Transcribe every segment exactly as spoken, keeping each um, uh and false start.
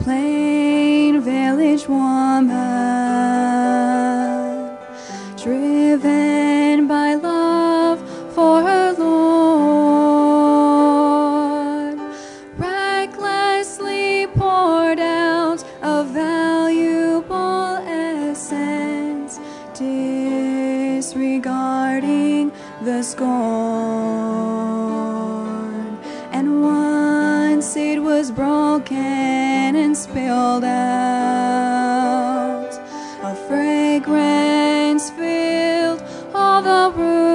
plain village woman, driven by love for her Lord, recklessly poured out a valuable essence, disregarding the scorn. And once it was broken and spilled out, a fragrance filled all the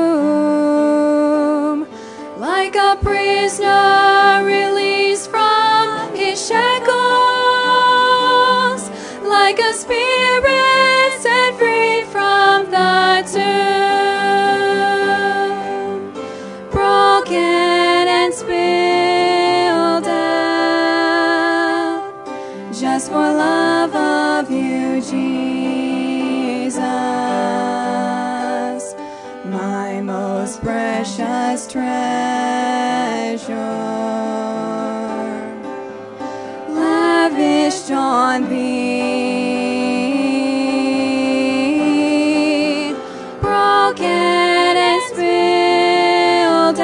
room, like a prisoner released from his shackles, like a spirit set free from the tomb, broken and spilled out, just for love of you, Jesus, my most precious treasure, lavished on thee, broken and spilled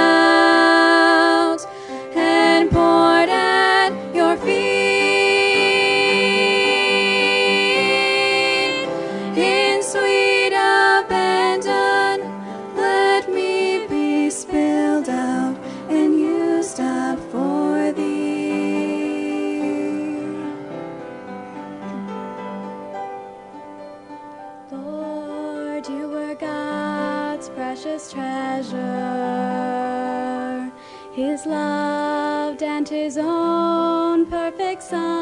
out, and poured at your feet. In sweet abandon, let me be spilled out and used up for thee. Lord, you were God's precious treasure, His loved and His own perfect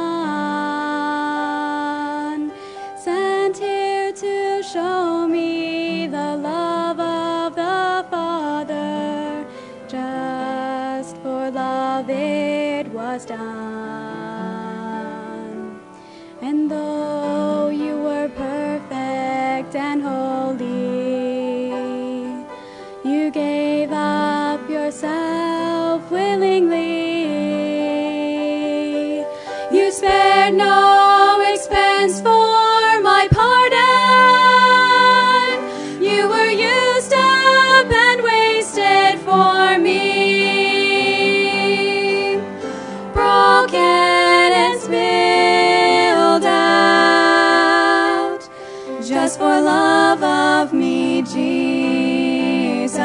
Son, sent here to show me the love of the Father. Just for love it was done. And though you were perfect and holy, you gave up yourself willingly. You spared no expense for my pardon. You were used up and wasted for me, broken and spilled out, just for love of me, Jesus,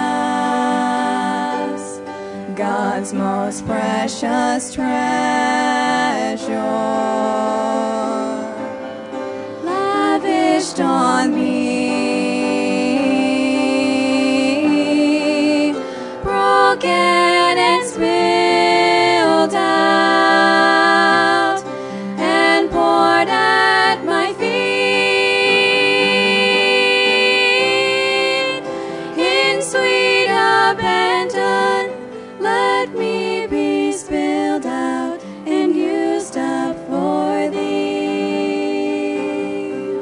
God's most precious treasure, lavished on me, broken and spilled out, and poured at my feet. In sweet abandon, let me be spilled out and used up for thee.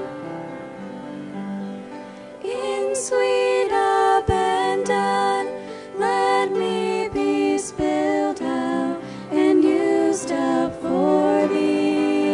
In sweet abandon, let me be spilled out and used up for thee.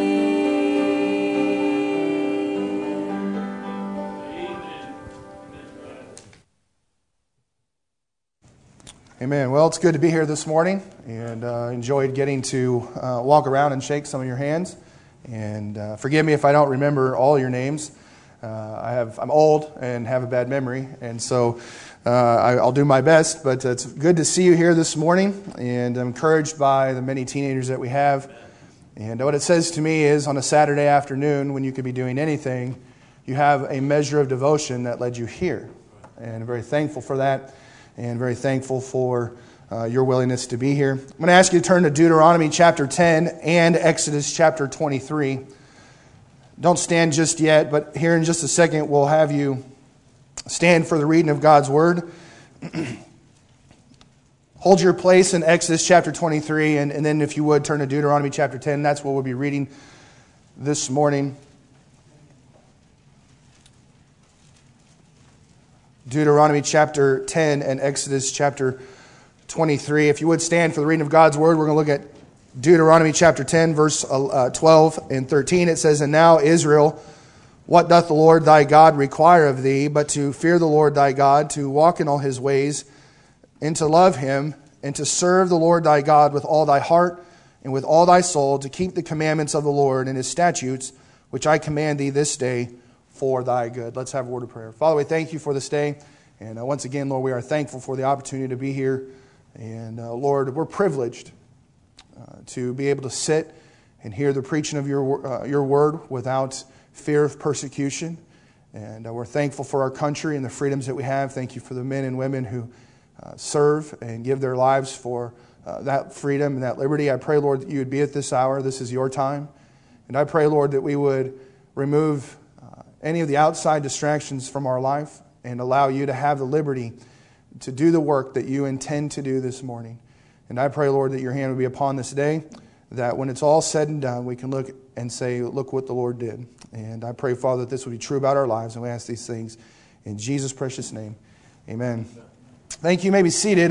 Amen. Well, it's good to be here this morning, and uh, enjoyed getting to uh, walk around and shake some of your hands. And uh, forgive me if I don't remember all your names. Uh, I have I'm old and have a bad memory, and so uh, I, I'll do my best. But it's good to see you here this morning, and I'm encouraged by the many teenagers that we have. And what it says to me is, on a Saturday afternoon, when you could be doing anything, you have a measure of devotion that led you here, and I'm very thankful for that. And very thankful for uh, your willingness to be here. I'm going to ask you to turn to Deuteronomy chapter ten and Exodus chapter twenty-three. Don't stand just yet, but here in just a second we'll have you stand for the reading of God's Word. Hold your place in Exodus chapter twenty-three, and, and then if you would turn to Deuteronomy chapter ten. That's what we'll be reading this morning. Deuteronomy chapter ten and Exodus chapter twenty-three. If you would stand for the reading of God's Word, we're going to look at Deuteronomy chapter ten, verse twelve and thirteen. It says, "And now, Israel, what doth the Lord thy God require of thee, but to fear the Lord thy God, to walk in all his ways, and to love him, and to serve the Lord thy God with all thy heart and with all thy soul, to keep the commandments of the Lord and his statutes, which I command thee this day for thy good." Let's have a word of prayer. Father, we thank you for this day. And uh, once again, Lord, we are thankful for the opportunity to be here. And uh, Lord, we're privileged uh, to be able to sit and hear the preaching of your, uh, your word without fear of persecution. And uh, we're thankful for our country and the freedoms that we have. Thank you for the men and women who uh, serve and give their lives for Uh, that freedom and that liberty. I pray, Lord, that you would be at this hour. This is your time. And I pray, Lord, that we would remove uh, any of the outside distractions from our life and allow you to have the liberty to do the work that you intend to do this morning. And I pray, Lord, that your hand would be upon this day, that when it's all said and done, we can look and say, look what the Lord did. And I pray, Father, that this would be true about our lives. And we ask these things in Jesus' precious name. Amen. Thank you. You may be seated.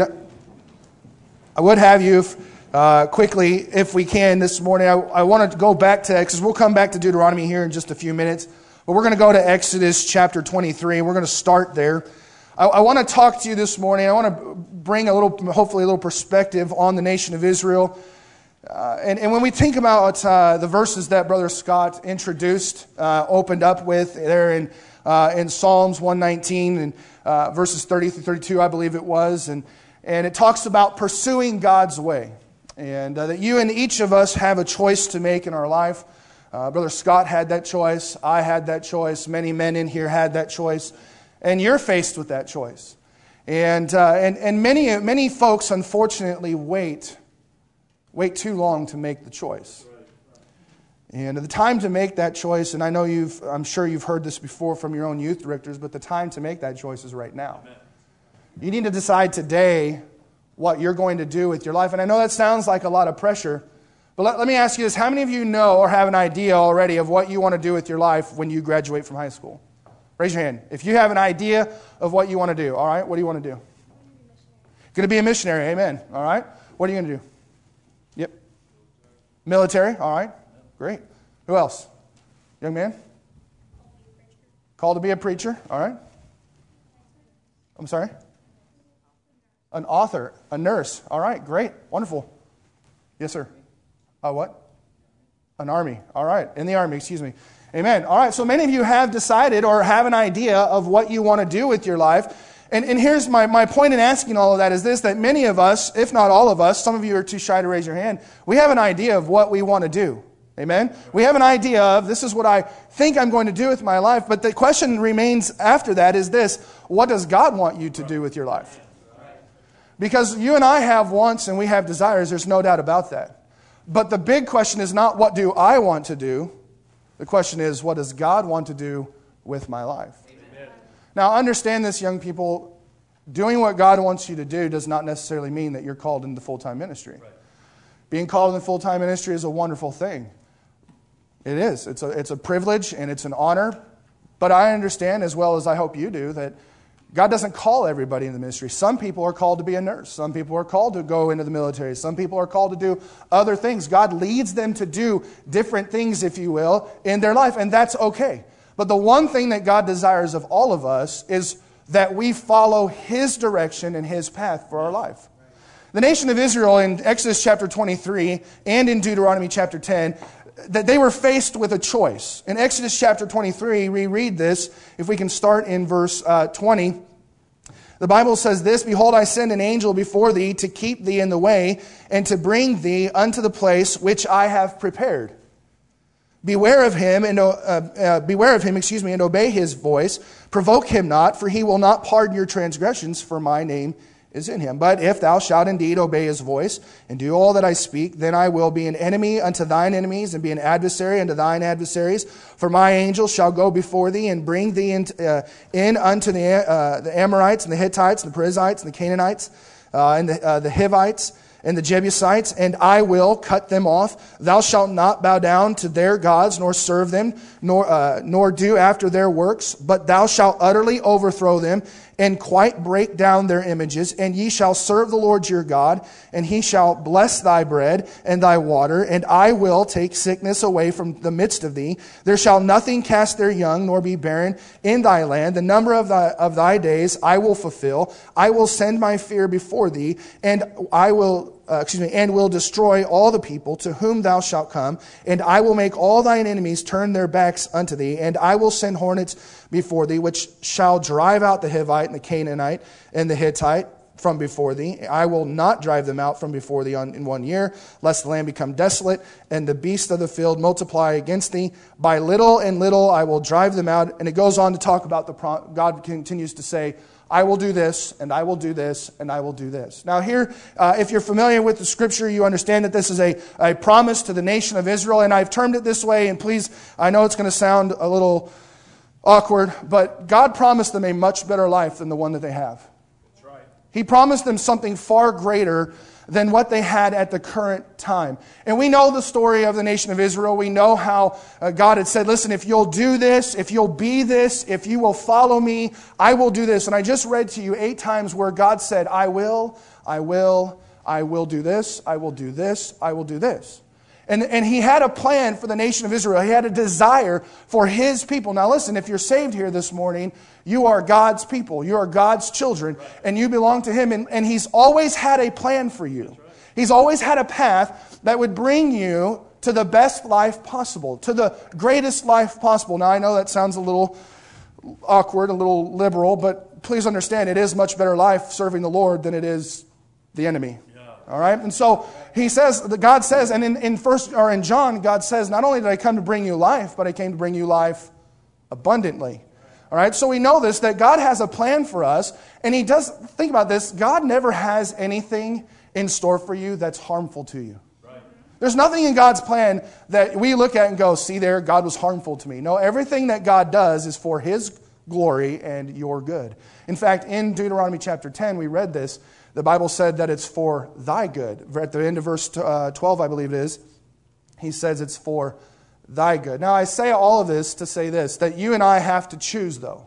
I would have you uh, quickly, if we can, this morning. I, I want to go back to Exodus. We'll come back to Deuteronomy here in just a few minutes. But we're going to go to Exodus chapter twenty-three. We're going to start there. I, I want to talk to you this morning. I want to bring a little, hopefully a little perspective on the nation of Israel. Uh, and, and when we think about uh, the verses that Brother Scott introduced, uh, opened up with there in, uh, in Psalms one nineteen and uh, verses thirty through thirty-two, I believe it was, and And it talks about pursuing God's way. And uh, that you and each of us have a choice to make in our life. Uh, Brother Scott had that choice. I had that choice. Many men in here had that choice. And you're faced with that choice. And uh, and, and many many folks, unfortunately, wait, wait too long to make the choice. And the time to make that choice, and I know you've, I'm sure you've heard this before from your own youth directors, but the time to make that choice is right now. Amen. You need to decide today what you're going to do with your life. And I know that sounds like a lot of pressure, but let, let me ask you this. How many of you know or have an idea already of what you want to do with your life when you graduate from high school? Raise your hand. If you have an idea of what you want to do, all right, what do you want to do? Going to be a missionary, amen. All right, what are you going to do? Yep. Military, all right, great. Who else? Young man? Called to be a preacher, all right. I'm sorry? An author, a nurse. All right, great, wonderful. Yes, sir. Uh, what? An army. All right, in the army, excuse me. Amen. All right, so many of you have decided or have an idea of what you want to do with your life. And, and here's my, my point in asking all of that is this, that many of us, if not all of us, some of you are too shy to raise your hand, we have an idea of what we want to do. Amen? We have an idea of, this is what I think I'm going to do with my life, but the question remains after that is this, what does God want you to do with your life? Because you and I have wants and we have desires, there's no doubt about that. But the big question is not what do I want to do, the question is what does God want to do with my life? Amen. Now understand this, young people, doing what God wants you to do does not necessarily mean that you're called into full-time ministry. Right. Being called into full-time ministry is a wonderful thing. It is. It's a, it's a privilege and it's an honor. But I understand, as well as I hope you do, that God doesn't call everybody in the ministry. Some people are called to be a nurse. Some people are called to go into the military. Some people are called to do other things. God leads them to do different things, if you will, in their life, and that's okay. But the one thing that God desires of all of us is that we follow His direction and His path for our life. The nation of Israel in Exodus chapter twenty-three and in Deuteronomy chapter ten, that they were faced with a choice. In Exodus chapter twenty-three, we read this, if we can start in verse uh, twenty. The Bible says this, "Behold, I send an angel before thee to keep thee in the way and to bring thee unto the place which I have prepared. Beware of him and uh, uh, beware of him, excuse me, and obey his voice. Provoke him not, for he will not pardon your transgressions, for my name is in him. But if thou shalt indeed obey his voice, and do all that I speak, then I will be an enemy unto thine enemies, and be an adversary unto thine adversaries. For my angel shall go before thee, and bring thee in, uh, in unto the, uh, the Amorites, and the Hittites, and the Perizzites, and the Canaanites, uh, and the, uh, the Hivites, and the Jebusites, and I will cut them off. Thou shalt not bow down to their gods, nor serve them, nor uh, nor do after their works, but thou shalt utterly overthrow them, and quite break down their images. And ye shall serve the Lord your God, and he shall bless thy bread and thy water, and I will take sickness away from the midst of thee. There shall nothing cast their young, nor be barren in thy land. The number of thy, of thy days I will fulfill. I will send my fear before thee, and I will Uh, excuse me, and will destroy all the people to whom thou shalt come, and I will make all thine enemies turn their backs unto thee, and I will send hornets before thee, which shall drive out the Hivite and the Canaanite and the Hittite from before thee. I will not drive them out from before thee on, in one year, lest the land become desolate, and the beasts of the field multiply against thee. By little and little I will drive them out. And it goes on to talk about the prom- God continues to say, I will do this, and I will do this, and I will do this. Now here, uh, if you're familiar with the scripture, you understand that this is a, a promise to the nation of Israel, and I've termed it this way, and please, I know it's going to sound a little awkward, but God promised them a much better life than the one that they have. That's right. He promised them something far greater than what they had at the current time. And we know the story of the nation of Israel. We know how uh, God had said, listen, if you'll do this, if you'll be this, if you will follow me, I will do this. And I just read to you eight times where God said, I will, I will, I will do this, I will do this, I will do this. And, and he had a plan for the nation of Israel. He had a desire for his people. Now listen, if you're saved here this morning, you are God's people. You are God's children, and you belong to him. And, and he's always had a plan for you. He's always had a path that would bring you to the best life possible, to the greatest life possible. Now I know that sounds a little awkward, a little liberal, but please understand, it is much better life serving the Lord than it is the enemy. All right, and so he says, God says, and in, in first or in John, God says, not only did I come to bring you life, but I came to bring you life abundantly. All right, so we know this, that God has a plan for us, and he does, think about this, God never has anything in store for you that's harmful to you. Right. There's nothing in God's plan that we look at and go, see there, God was harmful to me. No, everything that God does is for his glory and your good. In fact, in Deuteronomy chapter ten, we read this. The Bible said that it's for thy good. At the end of verse twelve, I believe it is, he says it's for thy good. Now, I say all of this to say this, that you and I have to choose, though.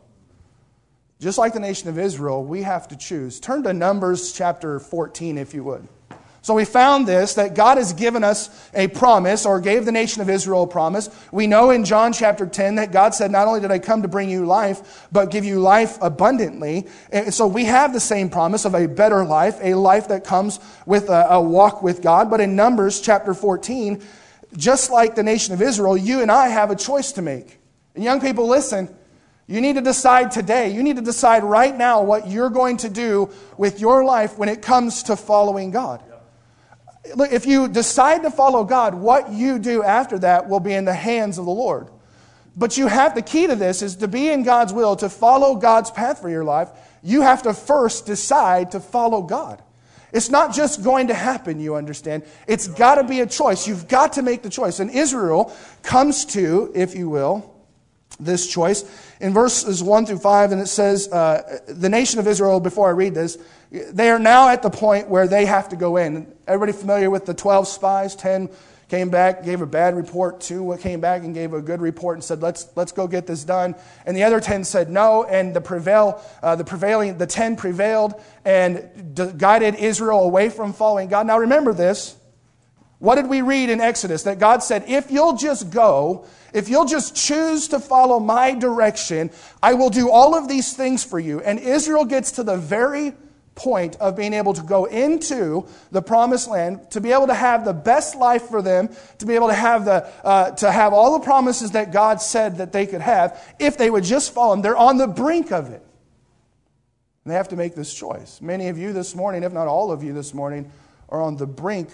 Just like the nation of Israel, we have to choose. Turn to Numbers chapter fourteen, if you would. So we found this, that God has given us a promise, or gave the nation of Israel a promise. We know in John chapter ten that God said, not only did I come to bring you life, but give you life abundantly. And so we have the same promise of a better life, a life that comes with a, a walk with God. But in Numbers chapter fourteen, just like the nation of Israel, you and I have a choice to make. And young people, listen, you need to decide today, you need to decide right now what you're going to do with your life when it comes to following God. Look, if you decide to follow God, what you do after that will be in the hands of the Lord. But you have, the key to this is to be in God's will, to follow God's path for your life. You have to first decide to follow God. It's not just going to happen, you understand. It's got to be a choice. You've got to make the choice. And Israel comes to, if you will, this choice. In verses one through five, and it says, uh, the nation of Israel, before I read this, they are now at the point where they have to go in. Everybody familiar with the twelve spies? ten came back, gave a bad report. Two came back and gave a good report and said, let's let's go get this done. And the other ten said no, and the prevail, uh, the prevailing, the ten prevailed and d- guided Israel away from following God. Now remember this. What did we read in Exodus? That God said, if you'll just go, if you'll just choose to follow my direction, I will do all of these things for you. And Israel gets to the very point of being able to go into the promised land, to be able to have the best life for them, to be able to have the uh, to have all the promises that God said that they could have, if they would just follow him. They're on the brink of it. And they have to make this choice. Many of you this morning, if not all of you this morning, are on the brink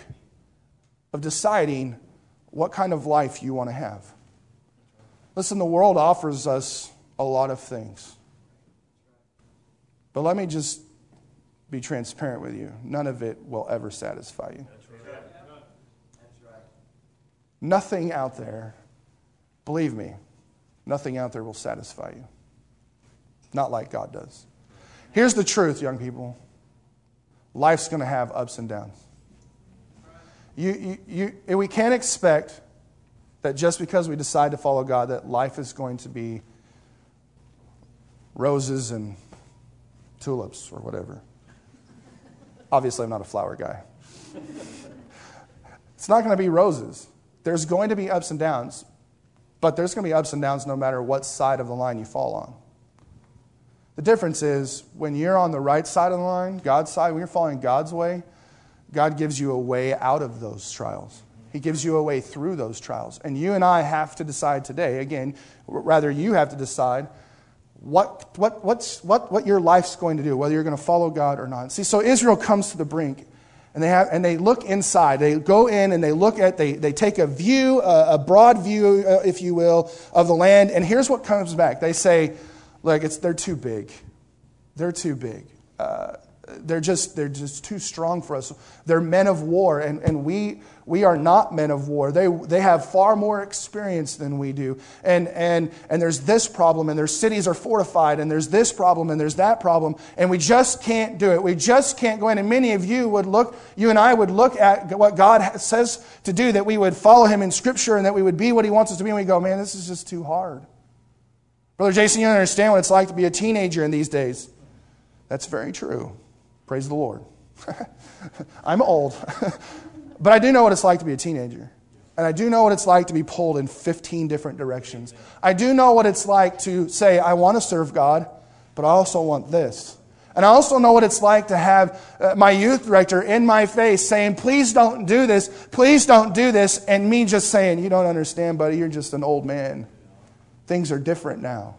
of deciding what kind of life you want to have. Listen, the world offers us a lot of things. But let me just be transparent with you. None of it will ever satisfy you. That's right. That's right. Nothing out there, believe me, nothing out there will satisfy you. Not like God does. Here's the truth, young people. Life's going to have ups and downs. You, you, you, we can't expect that just because we decide to follow God, that life is going to be roses and tulips or whatever. Obviously, I'm not a flower guy. It's not going to be roses. There's going to be ups and downs, but there's going to be ups and downs no matter what side of the line you fall on. The difference is when you're on the right side of the line, God's side, when you're following God's way, God gives you a way out of those trials. He gives you a way through those trials. And you and I have to decide today, again, rather you have to decide what what what's what what your life's going to do, whether you're going to follow God or not. See, so Israel comes to the brink, and they have and they look inside. They go in and they look at they they take a view, a, a broad view, uh, if you will, of the land. And here's what comes back. They say, "Look, it's they're too big. They're too big. Uh, they're just they're just too strong for us. They're men of war, and and we." We are not men of war. They they have far more experience than we do. And and and there's this problem, and their cities are fortified, and there's this problem, and there's that problem, and we just can't do it. We just can't go in. And many of you would look, you and I would look at what God says to do, that we would follow Him in Scripture, and that we would be what He wants us to be, and we go, man, this is just too hard. Brother Jason, you don't understand what it's like to be a teenager in these days. That's very true. Praise the Lord. I'm old. But I do know what it's like to be a teenager. And I do know what it's like to be pulled in fifteen different directions. I do know what it's like to say, I want to serve God, but I also want this. And I also know what it's like to have uh, my youth director in my face saying, please don't do this, please don't do this. And me just saying, you don't understand, buddy, you're just an old man. Things are different now.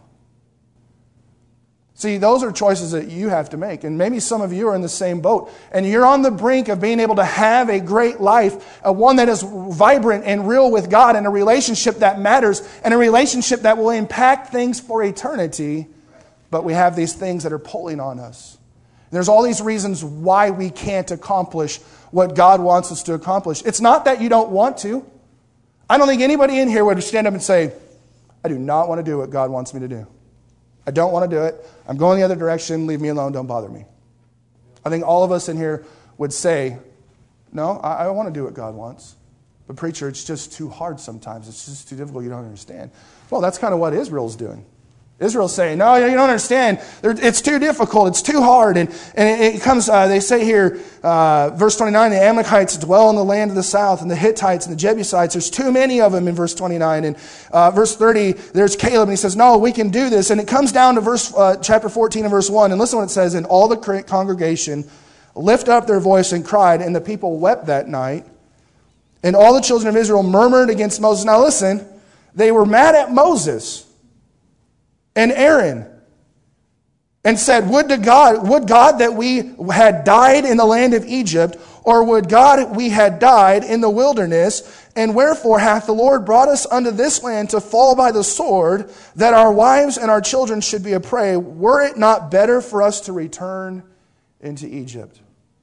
See, those are choices that you have to make. And maybe some of you are in the same boat. And you're on the brink of being able to have a great life, a one that is vibrant and real with God, and a relationship that matters, and a relationship that will impact things for eternity. But we have these things that are pulling on us. And there's all these reasons why we can't accomplish what God wants us to accomplish. It's not that you don't want to. I don't think anybody in here would stand up and say, I do not want to do what God wants me to do. I don't want to do it. I'm going the other direction. Leave me alone. Don't bother me. I think all of us in here would say, no, I, I want to do what God wants. But preacher, it's just too hard sometimes. It's just too difficult. You don't understand. Well, that's kind of what Israel's doing. Israel's saying, no, you don't understand. It's too difficult. It's too hard. And, and it comes, uh, they say here, uh, verse twenty-nine, the Amalekites dwell in the land of the south, and the Hittites and the Jebusites. There's too many of them in verse twenty-nine. And uh, verse thirty, there's Caleb, and he says, no, we can do this. And it comes down to verse uh, chapter fourteen and verse one. And listen to what it says. And all the congregation lift up their voice and cried, and the people wept that night. And all the children of Israel murmured against Moses. Now listen, they were mad at Moses and Aaron, and said, would to God, would God that we had died in the land of Egypt, or would God we had died in the wilderness? And wherefore hath the Lord brought us unto this land to fall by the sword, that our wives and our children should be a prey? Were it not better for us to return into Egypt?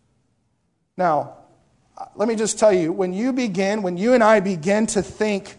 Now, let me just tell you, when you begin, when you and I begin to think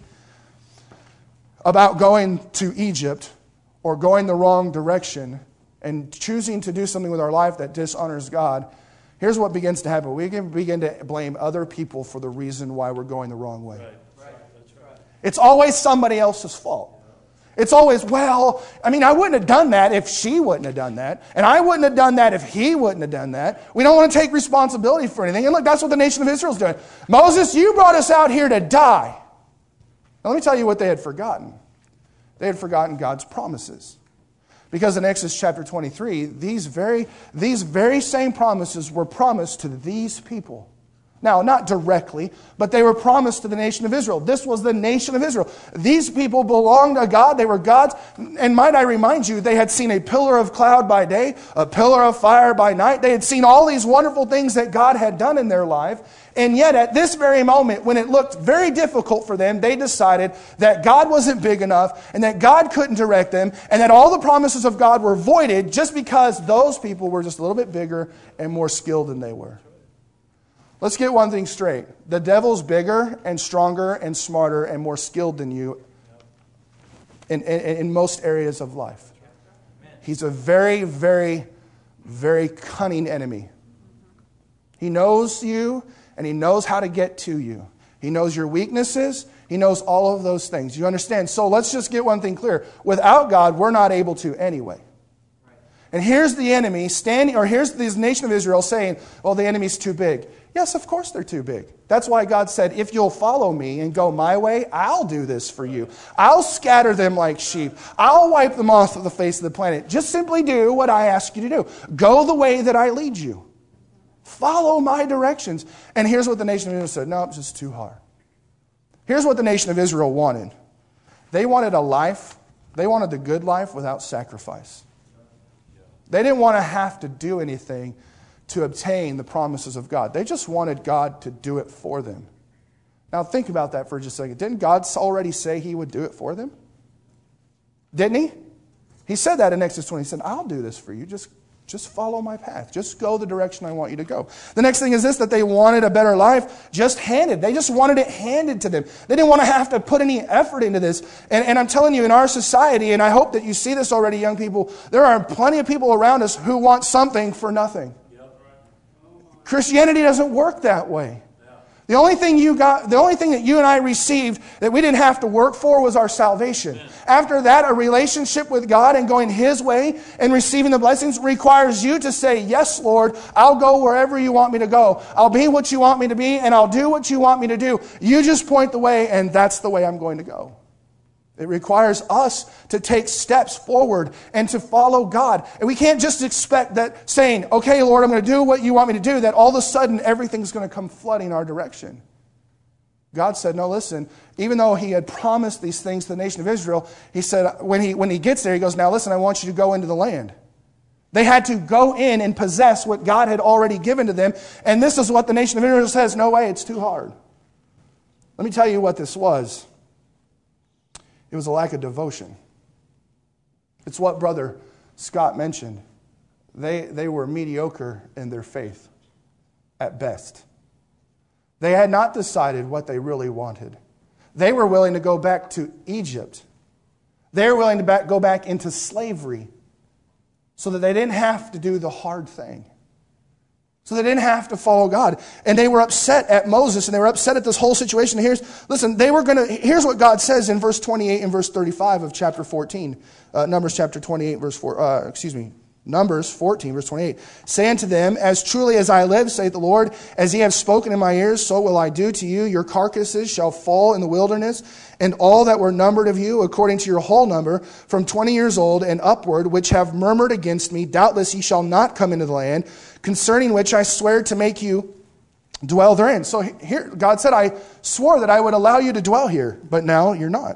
about going to Egypt, or going the wrong direction, and choosing to do something with our life that dishonors God, here's what begins to happen. We begin to blame other people for the reason why we're going the wrong way. Right. Right. That's right. It's always somebody else's fault. It's always, well, I mean, I wouldn't have done that if she wouldn't have done that. And I wouldn't have done that if he wouldn't have done that. We don't want to take responsibility for anything. And look, that's what the nation of Israel is doing. Moses, you brought us out here to die. Now, let me tell you what they had forgotten. They had forgotten God's promises. Because in Exodus chapter twenty-three, these very, these very same promises were promised to these people. Now, not directly, but they were promised to the nation of Israel. This was the nation of Israel. These people belonged to God. They were God's. And might I remind you, they had seen a pillar of cloud by day, a pillar of fire by night. They had seen all these wonderful things that God had done in their life. And yet, at this very moment, when it looked very difficult for them, they decided that God wasn't big enough, and that God couldn't direct them, and that all the promises of God were voided just because those people were just a little bit bigger and more skilled than they were. Let's get one thing straight. The devil's bigger and stronger and smarter and more skilled than you in, in, in most areas of life. He's a very, very, very cunning enemy. He knows you, and he knows how to get to you. He knows your weaknesses. He knows all of those things. You understand? So let's just get one thing clear. Without God, we're not able to anyway. And here's the enemy standing, or here's this nation of Israel saying, well, the enemy's too big. Yes, of course they're too big. That's why God said, if you'll follow me and go my way, I'll do this for you. I'll scatter them like sheep. I'll wipe them off of the face of the planet. Just simply do what I ask you to do. Go the way that I lead you. Follow my directions. And here's what the nation of Israel said. No, it's just too hard. Here's what the nation of Israel wanted. They wanted a life, they wanted the good life without sacrifice. They didn't want to have to do anything to obtain the promises of God. They just wanted God to do it for them. Now think about that for just a second. Didn't God already say He would do it for them? Didn't He? He said that in Exodus twenty. He said, I'll do this for you. Just, just follow my path. Just go the direction I want you to go. The next thing is this, that they wanted a better life just handed. They just wanted it handed to them. They didn't want to have to put any effort into this. And, and I'm telling you, in our society, and I hope that you see this already, young people, there are plenty of people around us who want something for nothing. Christianity doesn't work that way. The only thing you got, the only thing that you and I received that we didn't have to work for was our salvation. After that, a relationship with God and going His way and receiving the blessings requires you to say, yes, Lord, I'll go wherever you want me to go. I'll be what you want me to be, and I'll do what you want me to do. You just point the way, and that's the way I'm going to go. It requires us to take steps forward and to follow God. And we can't just expect that saying, okay, Lord, I'm going to do what you want me to do, that all of a sudden everything's going to come flooding our direction. God said, no, listen, even though He had promised these things to the nation of Israel, He said, when he, when he gets there, He goes, now listen, I want you to go into the land. They had to go in and possess what God had already given to them. And this is what the nation of Israel says, no way, it's too hard. Let me tell you what this was. It was a lack of devotion. It's what Brother Scott mentioned. They, they were mediocre in their faith, at best. They had not decided what they really wanted. They were willing to go back to Egypt. They were willing to back, go back into slavery so that they didn't have to do the hard thing. So they didn't have to follow God. And they were upset at Moses, and they were upset at this whole situation. Here's, listen, they were going to, here's what God says in verse twenty-eight and verse thirty-five of chapter fourteen. Uh, Numbers chapter twenty-eight, verse four, uh, excuse me, Numbers fourteen, verse twenty-eight. Say unto them, as truly as I live, saith the Lord, as ye have spoken in my ears, so will I do to you. Your carcasses shall fall in the wilderness, and all that were numbered of you, according to your whole number, from twenty years old and upward, which have murmured against me, doubtless ye shall not come into the land, concerning which I swear to make you dwell therein. So here, God said, I swore that I would allow you to dwell here, but now you're not.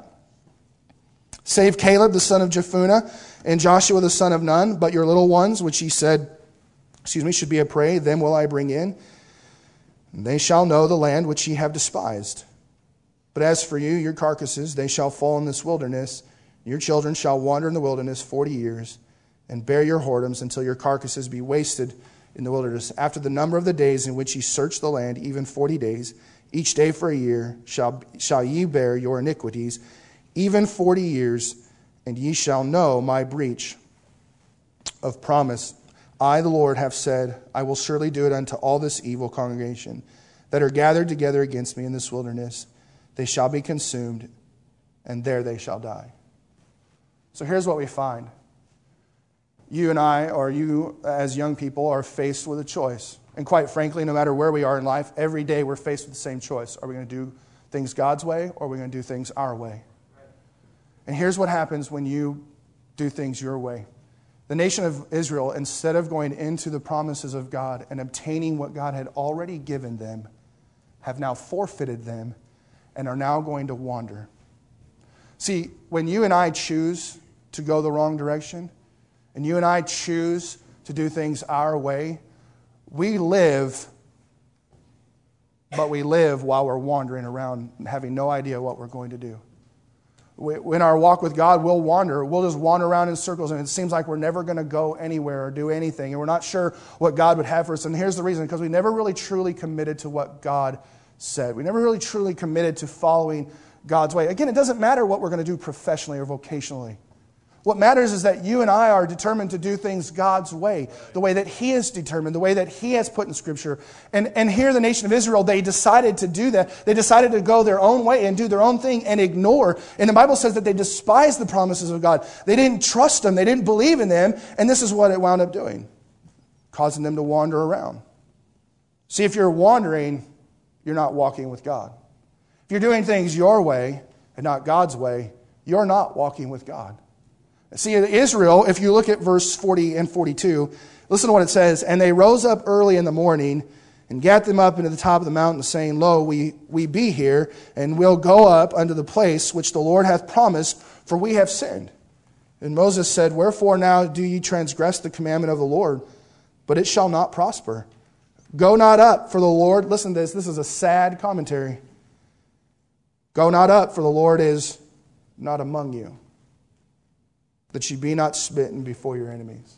Save Caleb, the son of Jephunneh, and Joshua, the son of Nun, but your little ones, which he said, excuse me, should be a prey, them will I bring in. And they shall know the land which ye have despised. But as for you, your carcasses, they shall fall in this wilderness. Your children shall wander in the wilderness forty years, and bear your whoredoms until your carcasses be wasted in the wilderness. After the number of the days in which ye search the land, even forty days, each day for a year, shall, shall ye bear your iniquities, even forty years, and ye shall know my breach of promise. I, the Lord, have said, I will surely do it unto all this evil congregation that are gathered together against me in this wilderness. They shall be consumed, and there they shall die. So here's what we find. You and I, or you as young people, are faced with a choice. And quite frankly, no matter where we are in life, every day we're faced with the same choice. Are we going to do things God's way, or are we going to do things our way? And here's what happens when you do things your way. The nation of Israel, instead of going into the promises of God and obtaining what God had already given them, have now forfeited them and are now going to wander. See, when you and I choose to go the wrong direction, and you and I choose to do things our way, we live, but we live while we're wandering around having no idea what we're going to do. In our walk with God, we'll wander. We'll just wander around in circles, and it seems like we're never going to go anywhere or do anything, and we're not sure what God would have for us. And here's the reason, because we never really truly committed to what God said. We never really truly committed to following God's way. Again, it doesn't matter what we're going to do professionally or vocationally. What matters is that you and I are determined to do things God's way, the way that He has determined, the way that He has put in Scripture. And, and here the nation of Israel, they decided to do that. They decided to go their own way and do their own thing and ignore. And the Bible says that they despised the promises of God. They didn't trust them. They didn't believe in them. And this is what it wound up doing, causing them to wander around. See, if you're wandering, you're not walking with God. If you're doing things your way and not God's way, you're not walking with God. See, Israel, if you look at verse forty and forty-two, listen to what it says. And they rose up early in the morning and gat them up into the top of the mountain, saying, Lo, we, we be here, and will go up unto the place which the Lord hath promised, for we have sinned. And Moses said, Wherefore now do ye transgress the commandment of the Lord? But it shall not prosper. Go not up, for the Lord, listen to this, this is a sad commentary. Go not up, for the Lord is not among you, that ye be not smitten before your enemies.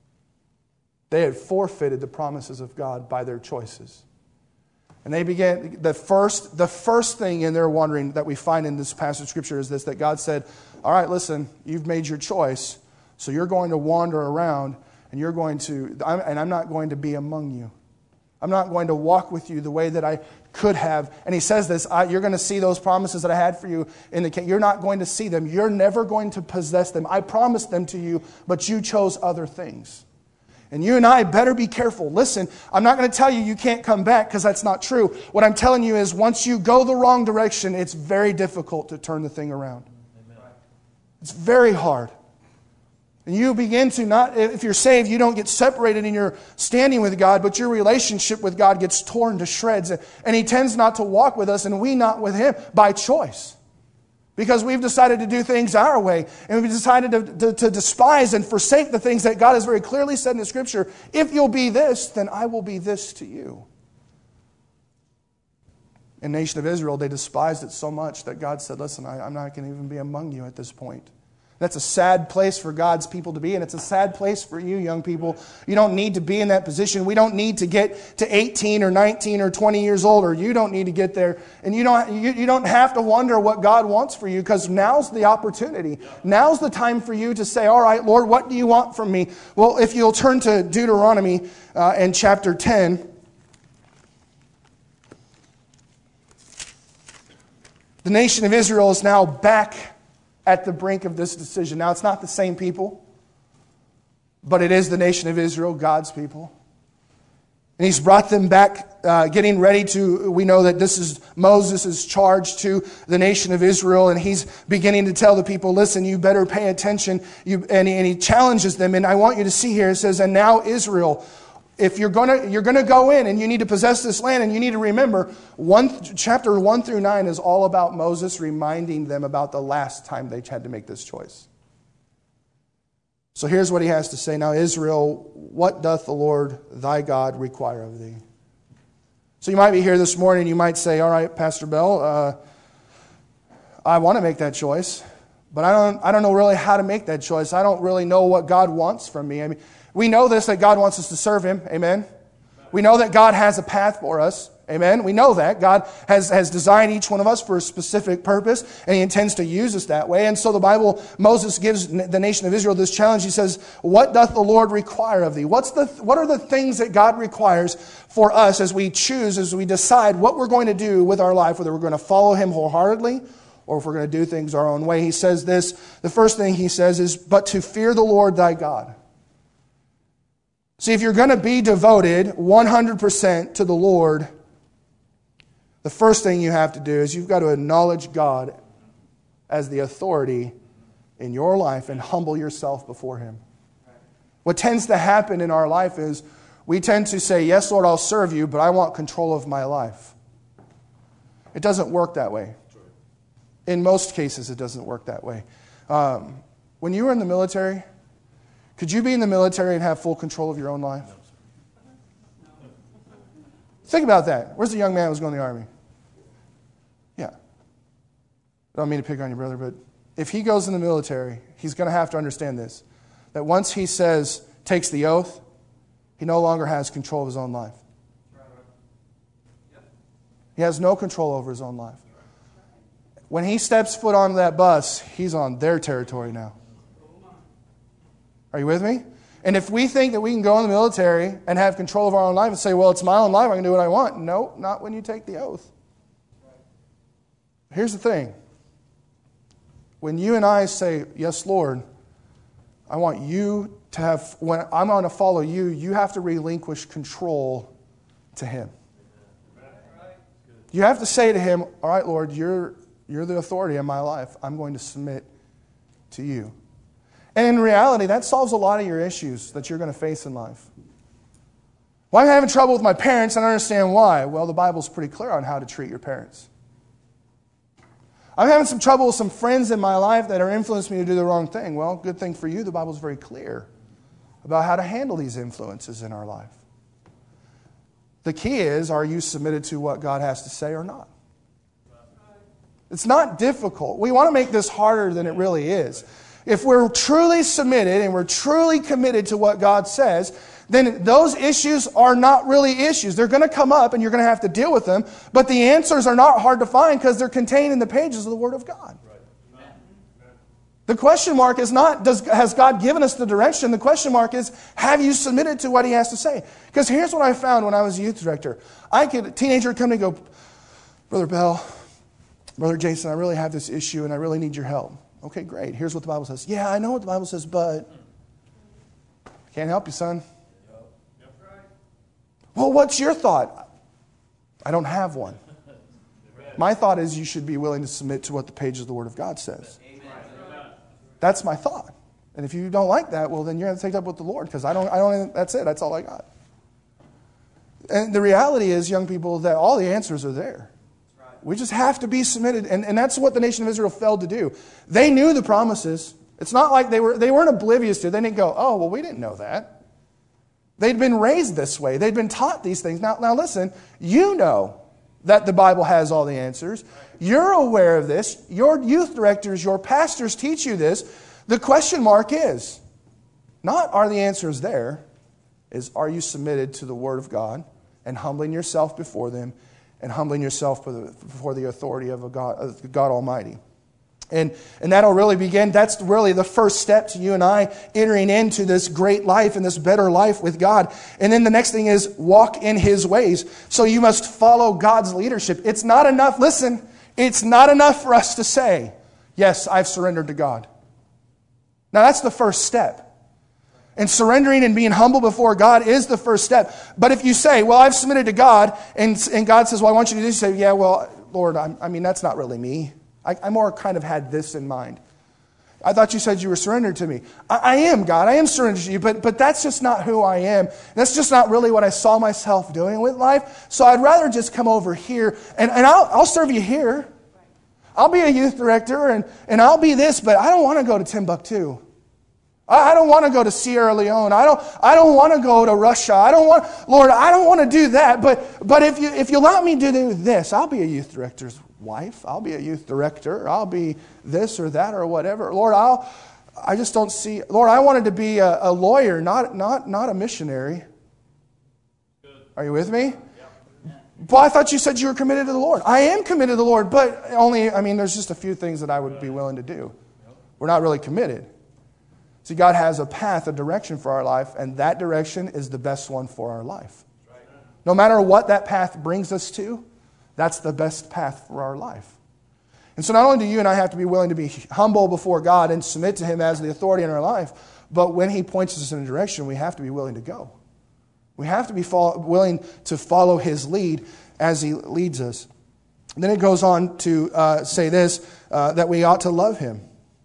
They had forfeited the promises of God by their choices. And they began, the first, the first thing in their wandering that we find in this passage of Scripture is this, that God said, all right, listen, you've made your choice, so you're going to wander around, and you're going to, and I'm not going to be among you. I'm not going to walk with you the way that I could have. And he says this, I, you're going to see those promises that I had for you in the You're not going to see them. You're never going to possess them. I promised them to you, but you chose other things. And you and I better be careful. Listen, I'm not going to tell you you can't come back, because that's not true. What I'm telling you is once you go the wrong direction, it's very difficult to turn the thing around. Amen. It's very hard. And you begin to not, if you're saved, you don't get separated in your standing with God, but your relationship with God gets torn to shreds. And He tends not to walk with us, and we not with Him, by choice. Because we've decided to do things our way, and we've decided to, to, to despise and forsake the things that God has very clearly said in the Scripture. If you'll be this, then I will be this to you. In the nation of Israel, they despised it so much that God said, listen, I, I'm not going to even be among you at this point. That's a sad place for God's people to be, and it's a sad place for you, young people. You don't need to be in that position. We don't need to get to eighteen or nineteen or twenty years old, or you don't need to get there. And you don't, you, you don't have to wonder what God wants for you, because now's the opportunity. Now's the time for you to say, all right, Lord, what do you want from me? Well, if you'll turn to Deuteronomy uh, in chapter ten. The nation of Israel is now back at the brink of this decision. Now, it's not the same people, but it is the nation of Israel, God's people. And He's brought them back, uh, getting ready to, we know that this is Moses' charge to the nation of Israel, and he's beginning to tell the people, listen, you better pay attention. You, and, he, and he challenges them, and I want you to see here, it says, and now Israel, if you're gonna you're gonna go in and you need to possess this land, and you need to remember, one chapter one through nine is all about Moses reminding them about the last time they had to make this choice. So here's what he has to say. Now, Israel, what doth the Lord thy God require of thee? So you might be here this morning, and you might say, all right, Pastor Bell, uh, I want to make that choice, but I don't I don't know really how to make that choice. I don't really know what God wants from me. I mean, we know this, that God wants us to serve Him. Amen. We know that God has a path for us. Amen. We know that. God has, has designed each one of us for a specific purpose, and He intends to use us that way. And so the Bible, Moses gives the nation of Israel this challenge. He says, what doth the Lord require of thee? What's the, what are the things that God requires for us as we choose, as we decide what we're going to do with our life, whether we're going to follow Him wholeheartedly or if we're going to do things our own way? He says this, the first thing He says is, but to fear the Lord thy God. See, if you're going to be devoted one hundred percent to the Lord, the first thing you have to do is you've got to acknowledge God as the authority in your life and humble yourself before Him. What tends to happen in our life is we tend to say, yes, Lord, I'll serve you, but I want control of my life. It doesn't work that way. In most cases, it doesn't work that way. Um, when you were in the military, could you be in the military and have full control of your own life? Think about that. Where's the young man who was going to the army? Yeah. I don't mean to pick on your brother, but if he goes in the military, he's going to have to understand this, that once he says, takes the oath, he no longer has control of his own life. He has no control over his own life. When he steps foot onto that bus, he's on their territory now. Are you with me? And if we think that we can go in the military and have control of our own life and say, well, it's my own life, I can do what I want. No, not when you take the oath. Here's the thing. When you and I say, yes, Lord, I want you to have, when I'm going to follow you, you have to relinquish control to Him. You have to say to Him, all right, Lord, you're, you're the authority in my life. I'm going to submit to you. And in reality, that solves a lot of your issues that you're going to face in life. Well, I'm having trouble with my parents, and I understand why. Well, the Bible's pretty clear on how to treat your parents. I'm having some trouble with some friends in my life that are influencing me to do the wrong thing. Well, good thing for you, the Bible's very clear about how to handle these influences in our life. The key is, are you submitted to what God has to say or not? It's not difficult. We want to make this harder than it really is. If we're truly submitted and we're truly committed to what God says, then those issues are not really issues. They're going to come up and you're going to have to deal with them, but the answers are not hard to find because they're contained in the pages of the Word of God. The question mark is not, does, has God given us the direction? The question mark is, have you submitted to what He has to say? Because here's what I found when I was a youth director. I could, a teenager would come to me and go, Brother Bell, Brother Jason, I really have this issue and I really need your help. Okay, great. Here's what the Bible says. Yeah, I know what the Bible says, but I can't help you, son. Well, what's your thought? I don't have one. My thought is you should be willing to submit to what the pages of the Word of God says. That's my thought. And if you don't like that, well, then you're going to take it up with the Lord because I don't, I don't, that's it. That's all I got. And the reality is, young people, that all the answers are there. We just have to be submitted. And, and that's what the nation of Israel failed to do. They knew the promises. It's not like they, were, they weren't oblivious to it. They didn't go, oh, well, we didn't know that. They'd been raised this way. They'd been taught these things. Now, now listen, you know that the Bible has all the answers. You're aware of this. Your youth directors, your pastors teach you this. The question mark is, not are the answers there, is are you submitted to the Word of God and humbling yourself before them and humbling yourself before the authority of a God, of God Almighty. And, and that'll really begin, that's really the first step to you and I entering into this great life and this better life with God. And then the next thing is walk in His ways. So you must follow God's leadership. It's not enough, listen, it's not enough for us to say, yes, I've surrendered to God. Now that's the first step. And surrendering and being humble before God is the first step. But if you say, well, I've submitted to God, and, and God says, well, I want you to do this, you say, yeah, well, Lord, I'm, I mean, that's not really me. I, I more kind of had this in mind. I thought you said you were surrendered to me. I, I am, God. I am surrendered to you, but, but that's just not who I am. That's just not really what I saw myself doing with life. So I'd rather just come over here, and, and I'll, I'll serve you here. I'll be a youth director, and, and I'll be this, but I don't want to go to Timbuktu. I don't want to go to Sierra Leone. I don't, I don't want to go to Russia. I don't want, Lord, I don't want to do that. But, but if you, if you allow me to do this, I'll be a youth director's wife. I'll be a youth director. I'll be this or that or whatever. Lord, I'll, I just don't see, Lord, I wanted to be a, a lawyer, not, not, not a missionary. Are you with me? But I thought you said you were committed to the Lord. I am committed to the Lord, but only, I mean, there's just a few things that I would be willing to do. We're not really committed. See, God has a path, a direction for our life, and that direction is the best one for our life. No matter what that path brings us to, that's the best path for our life. And so not only do you and I have to be willing to be humble before God and submit to Him as the authority in our life, but when He points us in a direction, we have to be willing to go. We have to be follow, willing to follow His lead as He leads us. And then it goes on to uh, say this, uh, that we ought to love Him.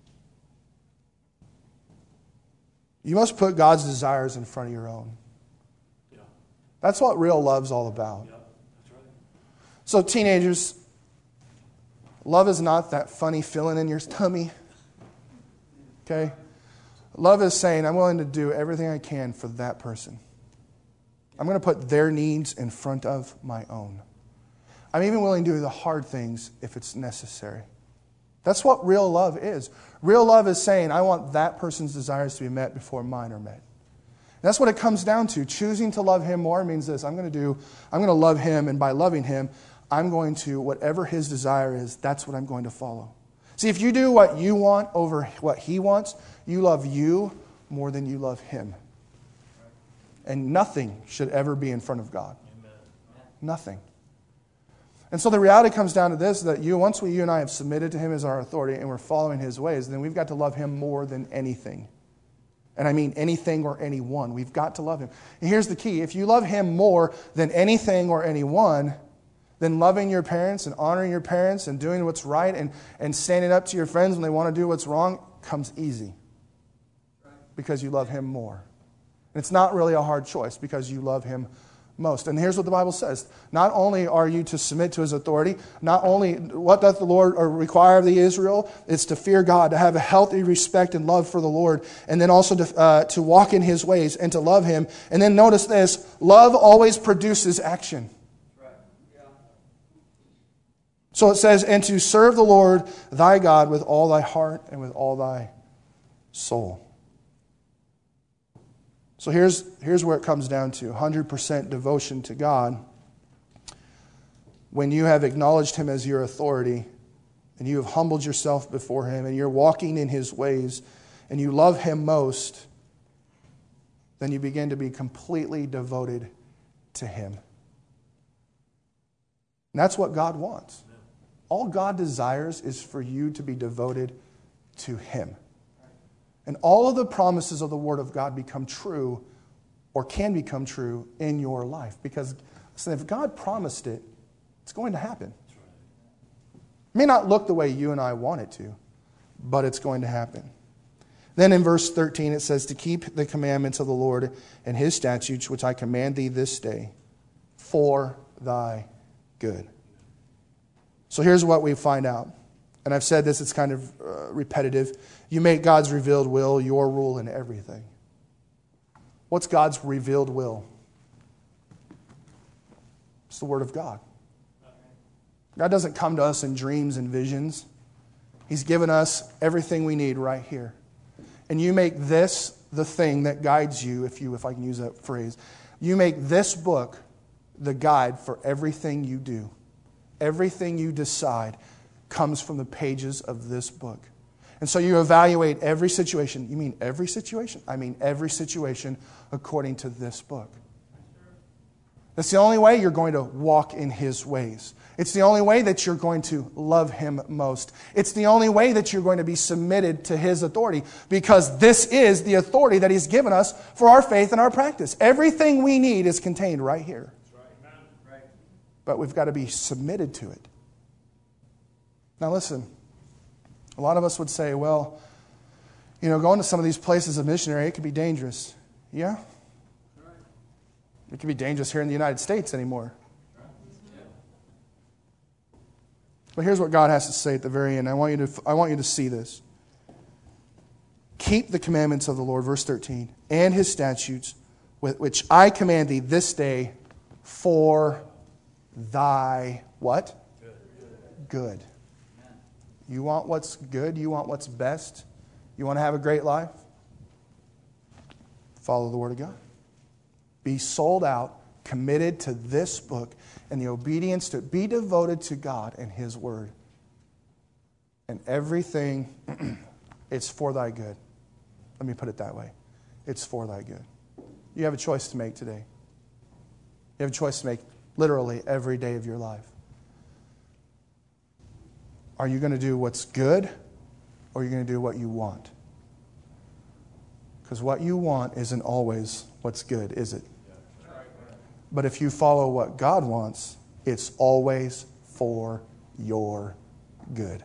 You must put God's desires in front of your own. Yeah. That's what real love's all about. Yeah, that's right. So teenagers, love is not that funny feeling in your tummy. Okay? Love is saying, I'm willing to do everything I can for that person. I'm going to put their needs in front of my own. I'm even willing to do the hard things if it's necessary. That's what real love is. Real love is saying, I want that person's desires to be met before mine are met. And that's what it comes down to. Choosing to love Him more means this. I'm going to do, I'm going to love Him, and by loving Him, I'm going to, whatever His desire is, that's what I'm going to follow. See, if you do what you want over what He wants, you love you more than you love Him. And nothing should ever be in front of God. Nothing. And so the reality comes down to this, that you, once we, you and I have submitted to Him as our authority and we're following His ways, then we've got to love Him more than anything. And I mean anything or anyone. We've got to love Him. And here's the key. If you love Him more than anything or anyone, then loving your parents and honoring your parents and doing what's right and, and standing up to your friends when they want to do what's wrong comes easy. Because you love Him more. And it's not really a hard choice because you love Him most. And here's what the Bible says. Not only are you to submit to His authority, not only what doth the Lord require of the Israel, it's to fear God, to have a healthy respect and love for the Lord, and then also to, uh, to walk in His ways and to love Him. And then notice this, love always produces action. So it says, and to serve the Lord thy God with all thy heart and with all thy soul. So here's, here's where it comes down to, one hundred percent devotion to God. When you have acknowledged Him as your authority, and you have humbled yourself before Him, and you're walking in His ways, and you love Him most, then you begin to be completely devoted to Him. And that's what God wants. All God desires is for you to be devoted to Him. And all of the promises of the Word of God become true or can become true in your life. Because listen, if God promised it, it's going to happen. It may not look the way you and I want it to, but it's going to happen. Then in verse thirteen it says, to keep the commandments of the Lord and His statutes, which I command thee this day, for thy good. So here's what we find out. And I've said this, it's kind of uh, repetitive. You make God's revealed will your rule in everything. What's God's revealed will? It's the Word of God. God doesn't come to us in dreams and visions. He's given us everything we need right here. And you make this the thing that guides you, if you, if I can use that phrase. You make this book the guide for everything you do. Everything you decide comes from the pages of this book. And so you evaluate every situation. You mean every situation? I mean every situation according to this book. That's the only way you're going to walk in His ways. It's the only way that you're going to love Him most. It's the only way that you're going to be submitted to His authority, because this is the authority that He's given us for our faith and our practice. Everything we need is contained right here. But we've got to be submitted to it. Now listen, a lot of us would say, well, you know, going to some of these places of missionary, it can be dangerous. Yeah. It can be dangerous here in the United States anymore. But here's what God has to say at the very end. I want you to, I want you to see this. Keep the commandments of the Lord, verse thirteen, and His statutes, which I command thee this day for thy what? Good. Good. You want what's good? You want what's best? You want to have a great life? Follow the Word of God. Be sold out, committed to this book, and the obedience to be devoted to God and His Word. And everything, it's for thy good. Let me put it that way. It's for thy good. You have a choice to make today. You have a choice to make literally every day of your life. Are you going to do what's good, or are you going to do what you want? Because what you want isn't always what's good, is it? But if you follow what God wants, it's always for your good.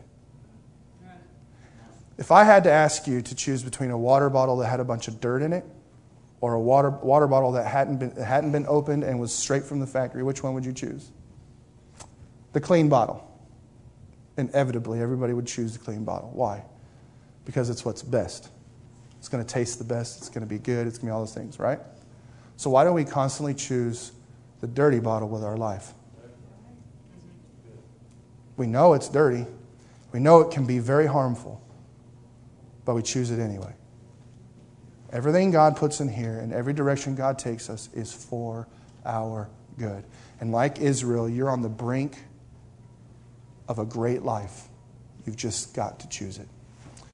If I had to ask you to choose between a water bottle that had a bunch of dirt in it or a water water bottle that hadn't been hadn't been opened and was straight from the factory, which one would you choose? The clean bottle. Inevitably, everybody would choose the clean bottle. Why? Because it's what's best. It's going to taste the best. It's going to be good. It's going to be all those things, right? So why don't we constantly choose the dirty bottle with our life? We know it's dirty. We know it can be very harmful. But we choose it anyway. Everything God puts in here and every direction God takes us is for our good. And like Israel, you're on the brink of a great life. You've just got to choose it.